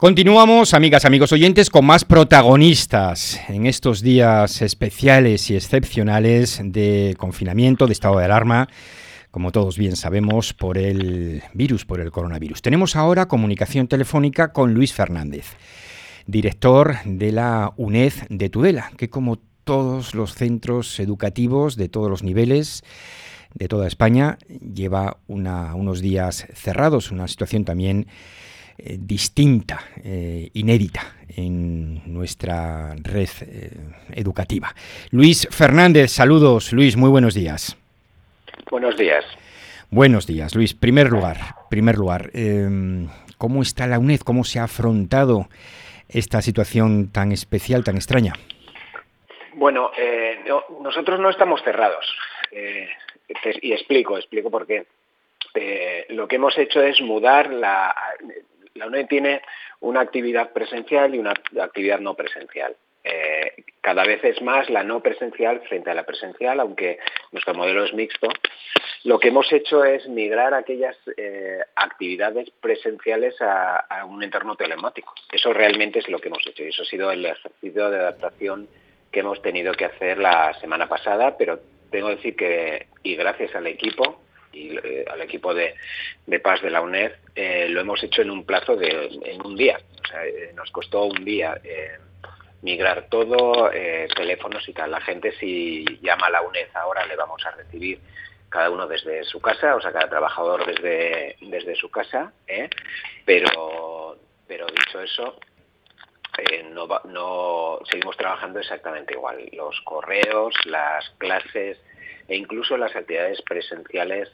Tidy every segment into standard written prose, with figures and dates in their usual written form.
Continuamos, amigas, amigos oyentes, con más protagonistas en estos días especiales y excepcionales de confinamiento, de estado de alarma, como todos bien sabemos, por el virus, por el coronavirus. Tenemos ahora comunicación telefónica con Luis Fernández, director de la UNED de Tudela, que como todos los centros educativos de todos los niveles de toda España, lleva unos días cerrados, una situación también distinta, inédita en nuestra red educativa. Luis Fernández, saludos. Luis, muy buenos días. Buenos días. Buenos días, Luis. Primer lugar, ¿cómo está la UNED? ¿Cómo se ha afrontado esta situación tan especial, tan extraña? Bueno, nosotros no estamos cerrados. Y explico por qué. Lo que hemos hecho es mudar la UNED tiene una actividad presencial y una actividad no presencial. Cada vez es más la no presencial frente a la presencial, aunque nuestro modelo es mixto. Lo que hemos hecho es migrar aquellas actividades presenciales a un entorno telemático. Eso realmente es lo que hemos hecho y eso ha sido el ejercicio de adaptación que hemos tenido que hacer la semana pasada, pero tengo que decir que, y gracias al equipo, al equipo de PAS de la UNED, lo hemos hecho en un plazo en un día. O sea, nos costó un día migrar todo, teléfonos y tal. La gente, si llama a la UNED ahora, le vamos a recibir cada uno desde su casa, o sea, cada trabajador desde su casa, pero dicho eso, no seguimos trabajando exactamente igual. Los correos, las clases e incluso las actividades presenciales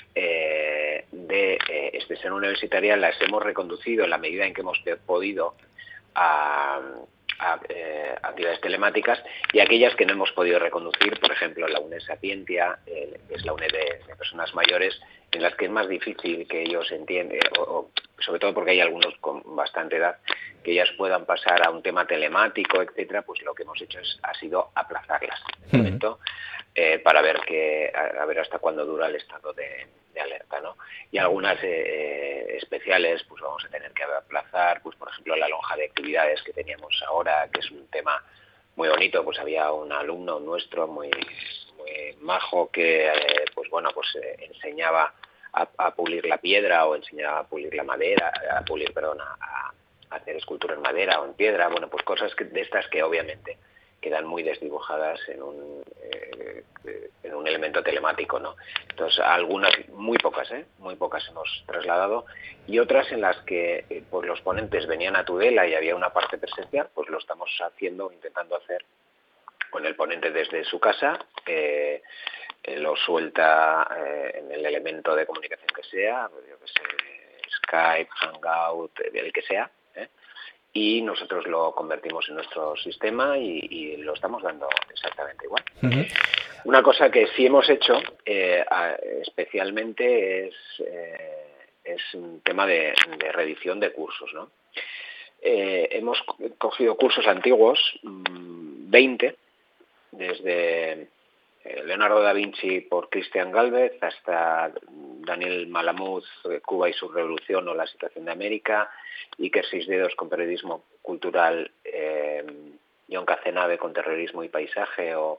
de extensión universitaria las hemos reconducido en la medida en que hemos podido a actividades telemáticas, y aquellas que no hemos podido reconducir, por ejemplo la UNED Sapientia, que es la UNED de personas mayores, en las que es más difícil que ellos entiendan, o sobre todo porque hay algunos con bastante edad, que ellas puedan pasar a un tema telemático, etcétera. Pues lo que hemos hecho ha sido aplazarlas de momento, para ver a ver hasta cuándo dura el estado de alerta, ¿no? Y algunas especiales pues vamos a tener que aplazar, pues por ejemplo la lonja de actividades que teníamos ahora, que es un tema muy bonito. Pues había un alumno nuestro muy majo que enseñaba a pulir la piedra, o enseñaba a pulir la madera, a hacer escultura en madera o en piedra. Bueno, pues cosas de estas que obviamente quedan muy desdibujadas en un elemento telemático, ¿no? Entonces, algunas, muy pocas hemos trasladado, y otras en las que pues los ponentes venían a Tudela y había una parte presencial, pues lo estamos intentando hacer con el ponente desde su casa, lo suelta en el elemento de comunicación que sea, yo que sé, Skype, Hangout, el que sea, y nosotros lo convertimos en nuestro sistema y lo estamos dando exactamente igual. Uh-huh. Una cosa que sí hemos hecho especialmente es un tema de reedición de cursos, ¿no? Hemos cogido cursos antiguos, 20, desde Leonardo da Vinci por Cristian Gálvez hasta Daniel Malamud, Cuba y su revolución o la situación de América, Iker Sisdedos con periodismo cultural, John Cazenave con terrorismo y paisaje, o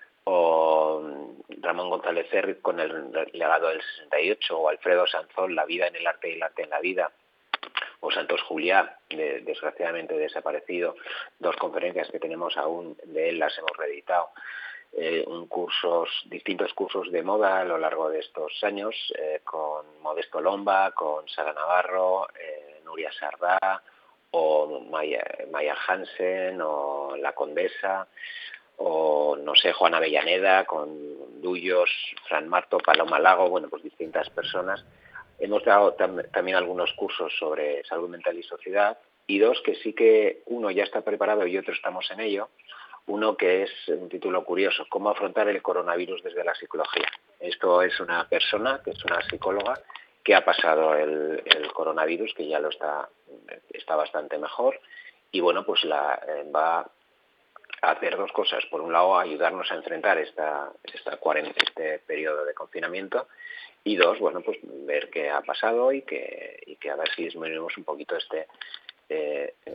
Ramón González Cerri con el legado del 68, o Alfredo Sanzón, La vida en el arte y el arte en la vida, o Santos Juliá, desgraciadamente desaparecido. Dos conferencias que tenemos aún de él las hemos reeditado. Distintos cursos de moda a lo largo de estos años, con Modesto Lomba, con Sara Navarro, Nuria Sardá, o Maya Hansen, o La Condesa, o no sé, Juana Avellaneda con Dullos, Fran Marto, Paloma Lago. Bueno, pues distintas personas. Hemos dado también algunos cursos sobre salud mental y sociedad, y dos que sí que uno ya está preparado y otro estamos en ello. Uno que es un título curioso: cómo afrontar el coronavirus desde la psicología. Esto es una persona que es una psicóloga que ha pasado el coronavirus, que ya está bastante mejor, y bueno, pues va a hacer dos cosas. Por un lado, ayudarnos a enfrentar este periodo de confinamiento, y dos, bueno, pues ver qué ha pasado y que a ver si disminuimos un poquito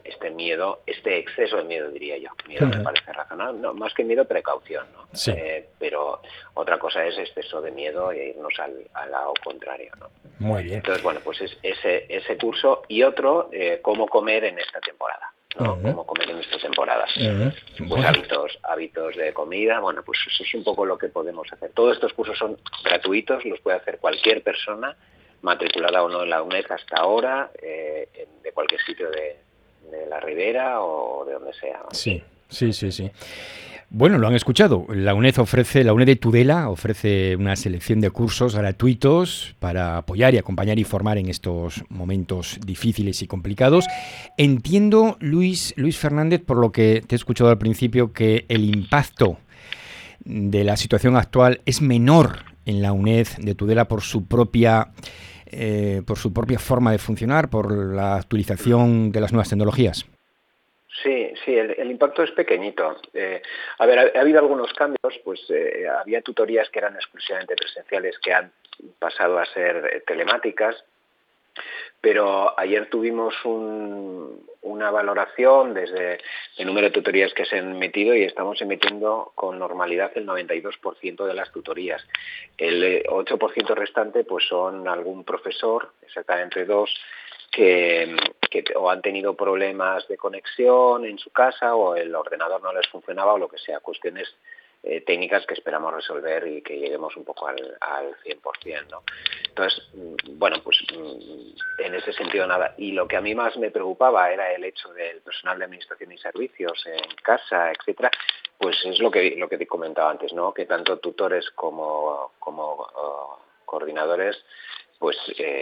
este miedo, este exceso de miedo, diría yo. Miedo me parece razonable, no, más que miedo, precaución, ¿no? Sí. Pero otra cosa es exceso de miedo e irnos al lado contrario, ¿no? Muy bien. Entonces, bueno, pues es ese curso y otro, cómo comer en esta temporada, ¿no? Cómo comer en esta temporada. Pues Bueno. hábitos de comida, bueno, pues eso es un poco lo que podemos hacer. Todos estos cursos son gratuitos, los puede hacer cualquier persona, matriculada o no en la UNED hasta ahora, de cualquier sitio de la Ribera o de donde sea, ¿no? Sí. Bueno, lo han escuchado. La UNED de Tudela ofrece una selección de cursos gratuitos para apoyar y acompañar y formar en estos momentos difíciles y complicados. Entiendo, Luis Fernández, por lo que te he escuchado al principio, que el impacto de la situación actual es menor en la UNED de Tudela por su propia forma de funcionar, por la actualización de las nuevas tecnologías. Sí, el impacto es pequeñito. A ver, ha habido algunos cambios, pues había tutorías que eran exclusivamente presenciales que han pasado a ser telemáticas, pero ayer tuvimos una valoración desde el número de tutorías que se han emitido y estamos emitiendo con normalidad el 92% de las tutorías. El 8% restante pues son algún profesor, exactamente 2, que o han tenido problemas de conexión en su casa o el ordenador no les funcionaba o lo que sea, cuestiones técnicas que esperamos resolver y que lleguemos un poco al 100%, ¿no? Entonces, bueno, pues en ese sentido nada. Y lo que a mí más me preocupaba era el hecho del personal de administración y servicios en casa, etcétera, pues es lo que te comentaba antes, ¿no? Que tanto tutores como coordinadores, pues,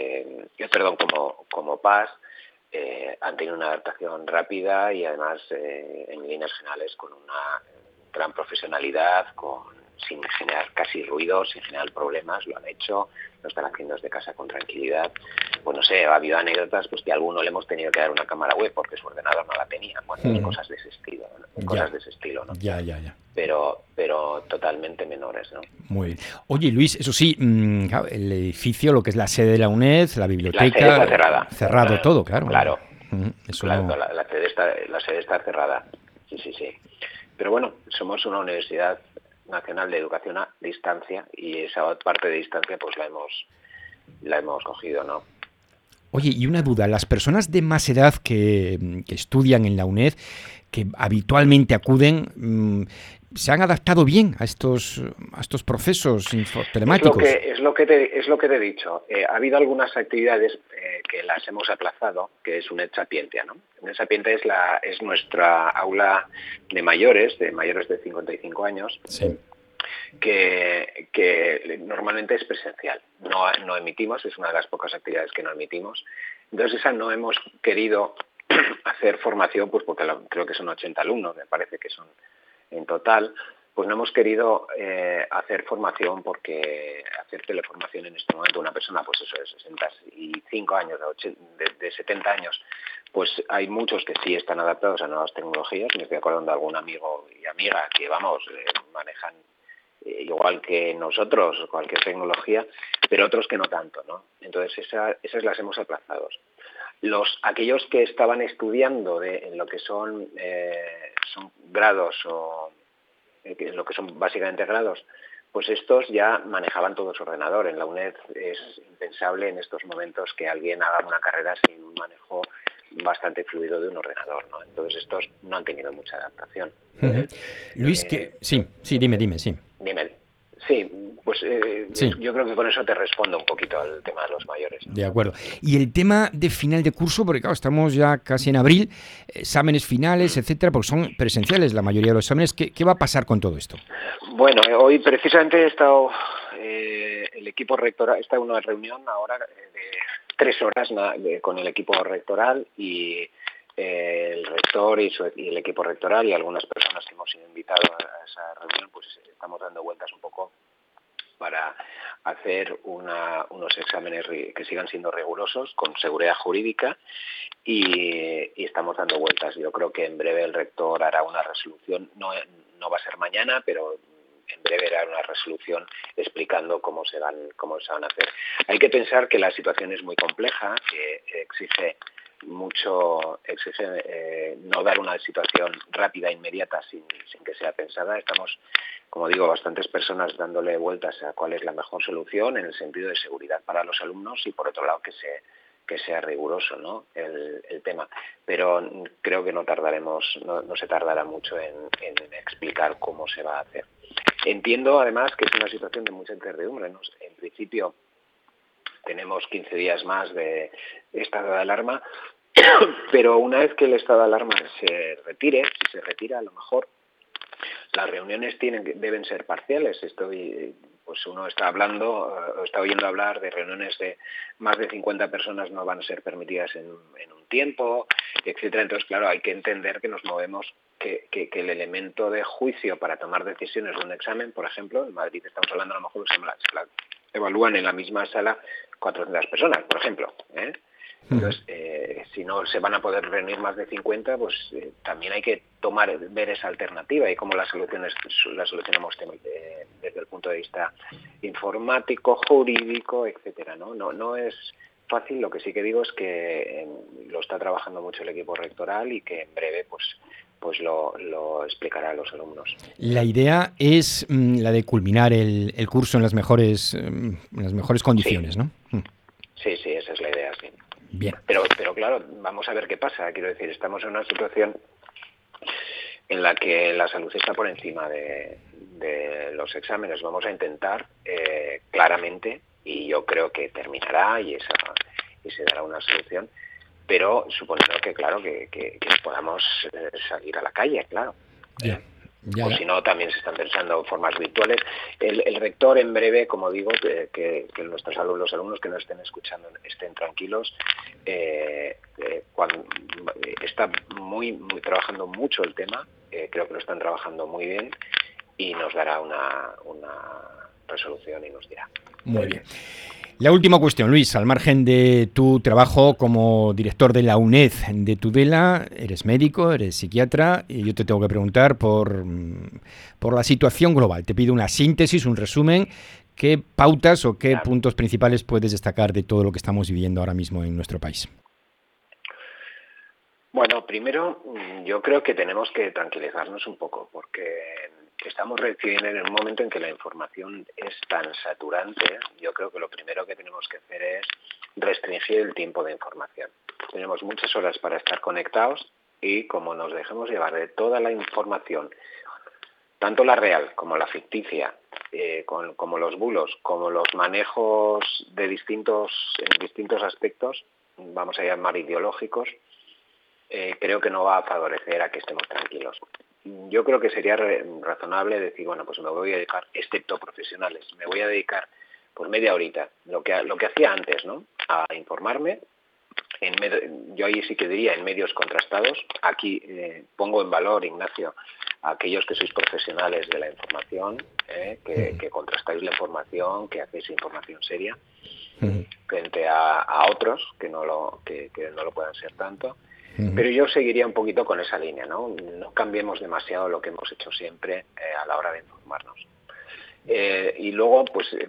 como PAS, han tenido una adaptación rápida y además en líneas generales con una gran profesionalidad, sin generar casi ruido, sin generar problemas, lo han hecho, lo están haciendo desde casa con tranquilidad. Pues no sé, ha habido anécdotas pues que a alguno le hemos tenido que dar una cámara web porque su ordenador no la tenía, bueno, cosas de ese estilo, ¿no? Cosas de ese estilo, ¿no? Ya. Pero totalmente menores, ¿no? Muy bien. Oye, Luis, eso sí, claro, el edificio, lo que es la sede de la UNED, la La sede biblioteca, está cerrada. cerrado todo, claro. Claro, Eso claro, no... la sede está cerrada. Sí. Pero bueno, somos una universidad nacional de educación a distancia y esa parte de distancia pues la hemos cogido, ¿no? Oye, y una duda, las personas de más edad que estudian en la UNED, que habitualmente acuden, ¿se han adaptado bien a estos procesos telemáticos? Es lo que te he dicho. Ha habido algunas actividades que las hemos aplazado, que es UNED Sapientia, ¿no? UNED Sapientia es nuestra aula de mayores de 55 años. Sí. Que normalmente es presencial. No emitimos, es una de las pocas actividades que no emitimos. Entonces esa no hemos querido hacer formación, pues porque creo que son 80 alumnos, me parece que son en total, pues no hemos querido hacer formación porque hacer teleformación en este momento una persona, pues eso, de 65 años, de 70 años, pues hay muchos que sí están adaptados a nuevas tecnologías. Me estoy acordando de algún amigo y amiga que, manejan igual que nosotros, cualquier tecnología, pero otros que no tanto, ¿no? Entonces esas las hemos aplazado. Aquellos que estaban estudiando en lo que son grados o lo que son básicamente grados, pues estos ya manejaban todo su ordenador. En la UNED es impensable en estos momentos que alguien haga una carrera sin un manejo bastante fluido de un ordenador, ¿no? Entonces estos no han tenido mucha adaptación. Luis, sí, dime, sí. Dime. Sí, pues Sí. yo creo que con eso te respondo un poquito al tema de los mayores, ¿no? De acuerdo. Y el tema de final de curso, porque claro, estamos ya casi en abril, exámenes finales, etcétera, porque son presenciales la mayoría de los exámenes. ¿Qué va a pasar con todo esto? Bueno, hoy precisamente he estado, el equipo rectoral, está en una reunión ahora de 3 horas con el equipo rectoral y el rector y el equipo rectoral y algunas personas que hemos sido invitados a esa reunión, pues estamos dando vueltas un poco para hacer unos exámenes que sigan siendo rigurosos, con seguridad jurídica, y estamos dando vueltas. Yo creo que en breve el rector hará una resolución, no va a ser mañana, pero en breve hará una resolución explicando cómo se van a hacer. Hay que pensar que la situación es muy compleja, que exige exige no dar una situación rápida e inmediata sin que sea pensada. Estamos, como digo, bastantes personas dándole vueltas a cuál es la mejor solución en el sentido de seguridad para los alumnos y, por otro lado, que sea riguroso, ¿no?, el tema. Pero creo que no se tardará mucho en explicar cómo se va a hacer. Entiendo, además, que es una situación de mucha incertidumbre, ¿no? En principio, tenemos 15 días más de estado de alarma, pero una vez que el estado de alarma se retira, a lo mejor las reuniones deben ser parciales. Uno está oyendo hablar de reuniones de más de 50 personas no van a ser permitidas en un tiempo, etcétera. Entonces, claro, hay que entender que nos movemos, que el elemento de juicio para tomar decisiones de un examen, por ejemplo, en Madrid estamos hablando, a lo mejor se evalúan en la misma sala 400 personas, por ejemplo, ¿eh? Entonces, si no se van a poder reunir más de 50, pues también hay que ver esa alternativa y cómo la solucionamos desde el punto de vista informático, jurídico, etcétera, ¿no? No es fácil. Lo que sí que digo es que lo está trabajando mucho el equipo rectoral y que en breve pues lo explicará a los alumnos. La idea es la de culminar el curso en las mejores condiciones, sí. ¿no? Sí, esa es la idea, sí. Bien. Pero claro, vamos a ver qué pasa. Quiero decir, estamos en una situación en la que la salud está por encima de los exámenes. Vamos a intentar claramente, y yo creo que terminará y se dará una solución, pero suponiendo que, claro, que podamos salir a la calle, claro. Ya. O si no, también se están pensando formas virtuales. El rector, en breve, como digo, que los alumnos que nos estén escuchando estén tranquilos. Cuando está muy trabajando mucho el tema, creo que lo están trabajando muy bien y nos dará una resolución y nos dirá. Muy bien. La última cuestión, Luis, al margen de tu trabajo como director de la UNED de Tudela, eres médico, eres psiquiatra, y yo te tengo que preguntar por la situación global. Te pido una síntesis, un resumen. ¿Qué pautas o qué puntos principales puedes destacar de todo lo que estamos viviendo ahora mismo en nuestro país? Bueno, primero, yo creo que tenemos que tranquilizarnos un poco, porque estamos recibiendo en un momento en que la información es tan saturante. Yo creo que lo primero que tenemos que hacer es restringir el tiempo de información. Tenemos muchas horas para estar conectados y como nos dejemos llevar de toda la información, tanto la real como la ficticia, como los bulos, como los manejos en distintos aspectos, vamos a llamar ideológicos, creo que no va a favorecer a que estemos tranquilos. Yo creo que sería razonable decir, bueno, pues me voy a dedicar, excepto profesionales, me voy a dedicar pues media horita, lo que hacía antes, ¿no?, a informarme. Yo ahí sí que diría en medios contrastados. Aquí pongo en valor, Ignacio, a aquellos que sois profesionales de la información, que contrastáis la información, que hacéis información seria, frente a otros que no lo puedan ser tanto. Pero yo seguiría un poquito con esa línea, ¿no? No cambiemos demasiado lo que hemos hecho siempre a la hora de informarnos. Y luego,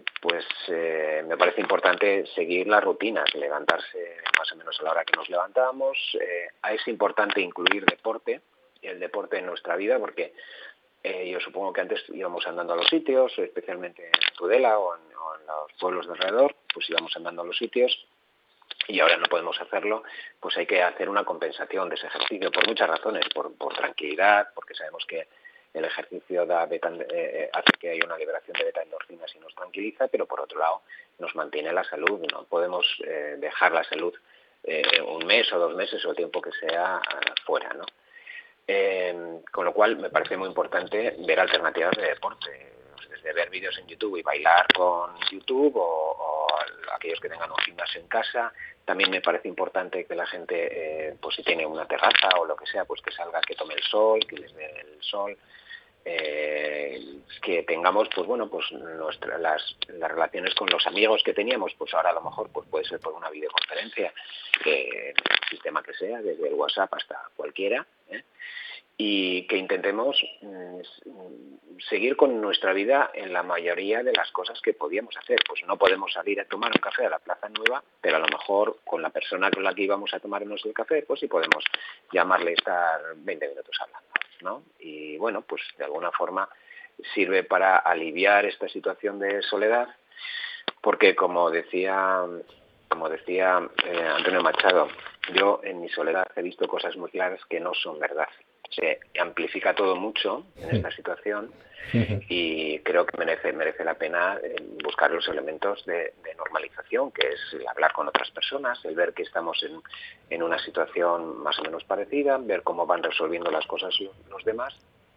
me parece importante seguir las rutinas, levantarse más o menos a la hora que nos levantamos. Es importante incluir el deporte en nuestra vida, porque yo supongo que antes íbamos andando a los sitios, especialmente en Tudela o en los pueblos de alrededor, pues íbamos andando a los sitios. Y ahora no podemos hacerlo, pues hay que hacer una compensación de ese ejercicio por muchas razones, por tranquilidad, porque sabemos que el ejercicio hace que haya una liberación de beta-endorfinas y nos tranquiliza, pero por otro lado nos mantiene la salud. No podemos dejar la salud un mes o 2 meses o el tiempo que sea fuera, ¿no? Con lo cual me parece muy importante ver alternativas de deporte, desde ver vídeos en YouTube y bailar con YouTube o aquellos que tengan un gimnasio en casa. También me parece importante que la gente, pues si tiene una terraza o lo que sea, pues que salga, que tome el sol, que les dé el sol, que tengamos, pues bueno, pues las relaciones con los amigos que teníamos, pues ahora a lo mejor pues puede ser por una videoconferencia, el sistema que sea, desde el WhatsApp hasta cualquiera, y que intentemos seguir con nuestra vida en la mayoría de las cosas que podíamos hacer. Pues no podemos salir a tomar un café a la Plaza Nueva, pero a lo mejor con la persona con la que íbamos a tomarnos el café, pues sí podemos llamarle y estar 20 minutos hablando, ¿no? Y bueno, pues de alguna forma sirve para aliviar esta situación de soledad, porque como decía Antonio Machado, yo en mi soledad he visto cosas muy claras que no son verdad. Se amplifica todo mucho en esta situación y creo que merece la pena buscar los elementos de normalización, que es el hablar con otras personas, el ver que estamos en una situación más o menos parecida, ver cómo van resolviendo las cosas los demás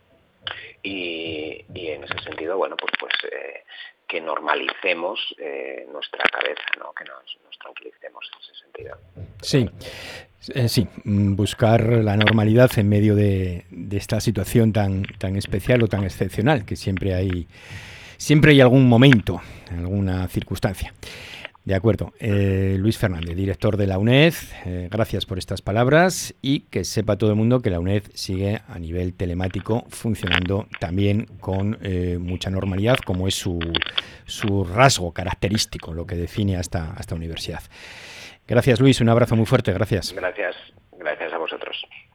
y en ese sentido, bueno, pues que normalicemos nuestra cabeza, ¿no? Que nos tranquilicemos en ese sentido. Sí. Sí, buscar la normalidad en medio de esta situación tan especial o tan excepcional, que siempre hay algún momento, alguna circunstancia. De acuerdo. Luis Fernández, director de la UNED, gracias por estas palabras y que sepa todo el mundo que la UNED sigue a nivel telemático funcionando también con mucha normalidad, como es su rasgo característico, lo que define a esta universidad. Gracias, Luis. Un abrazo muy fuerte. Gracias. Gracias a vosotros.